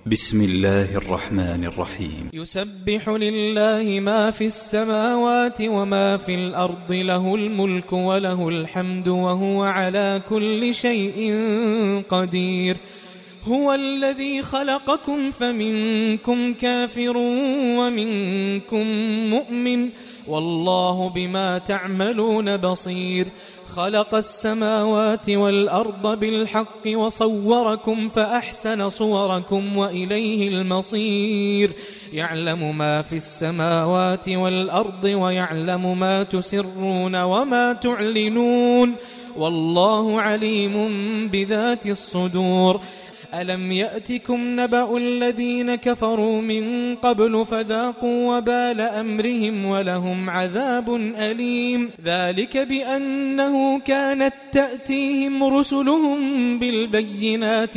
بسم الله الرحمن الرحيم. يسبح لله ما في السماوات وما في الأرض، له الملك وله الحمد وهو على كل شيء قدير. هو الذي خلقكم فمنكم كافر ومنكم مؤمن، والله بما تعملون بصير. خلق السماوات والأرض بالحق وصوركم فأحسن صوركم وإليه المصير. يعلم ما في السماوات والأرض ويعلم ما تسرون وما تعلنون، والله عليم بذات الصدور. ألم يأتكم نبأ الذين كفروا من قبل فذاقوا وبال أمرهم ولهم عذاب أليم. ذلك بأنه كانت تأتيهم رسلهم بالبينات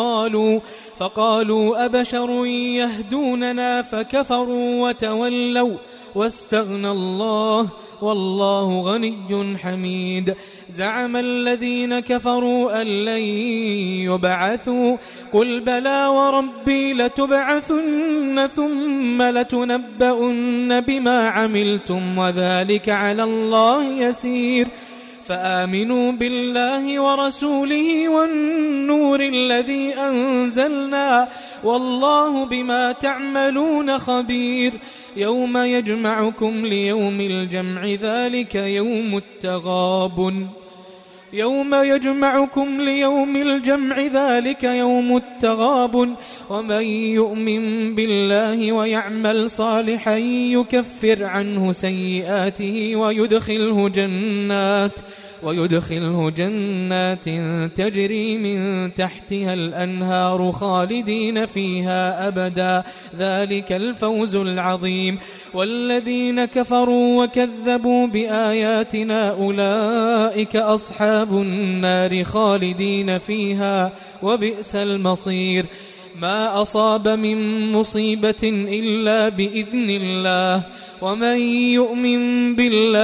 فقالوا أبشر يهدوننا فكفروا وتولوا واستغنى الله والله غني حميد. زعم الذين كفروا أن لن يبعثوا، قل بلى وربي لتبعثن ثم لتنبؤن بما عملتم وذلك على الله يسير. فآمنوا بالله ورسوله والنور الذي أنزلنا، والله بما تعملون خبير. يوم يجمعكم ليوم الجمع ذلك يوم التغابن. ومن يؤمن بالله ويعمل صالحا يكفر عنه سيئاته ويدخله جنات تجري من تحتها الأنهار خالدين فيها أبدا، ذلك الفوز العظيم. والذين كفروا وكذبوا بآياتنا أولئك أصحاب النار خالدين فيها وبئس المصير. ما أصاب من مصيبة إلا بإذن الله، ومن يؤمن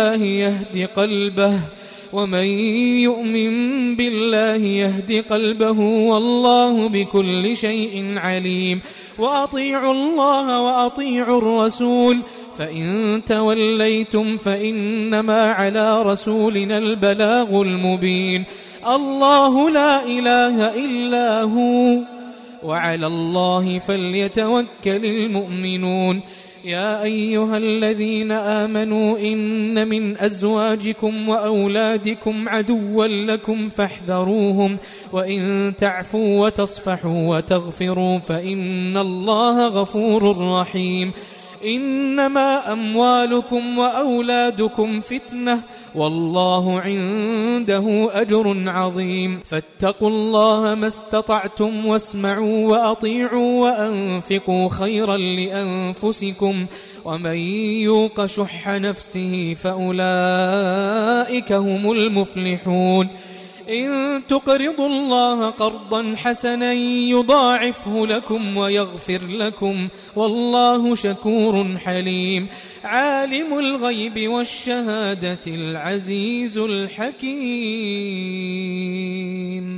بالله يهد قلبه والله بكل شيء عليم. وأطيعوا الله وأطيعوا الرسول، فإن توليتم فإنما على رسولنا البلاغ المبين. الله لا إله إلا هو وعلى الله فليتوكل المؤمنون. يا أيها الذين آمنوا إن من أزواجكم وأولادكم عدوا لكم فاحذروهم، وإن تعفوا وتصفحوا وتغفروا فإن الله غفور رحيم. إنما أموالكم وأولادكم فتنة والله عنده أجر عظيم. فاتقوا الله ما استطعتم واسمعوا وأطيعوا وأنفقوا خيرا لأنفسكم، ومن يوق شح نفسه فأولئك هم المفلحون. إن تقرضوا الله قرضا حسنا يضاعفه لكم ويغفر لكم والله شكور حليم. عالم الغيب والشهادة العزيز الحكيم.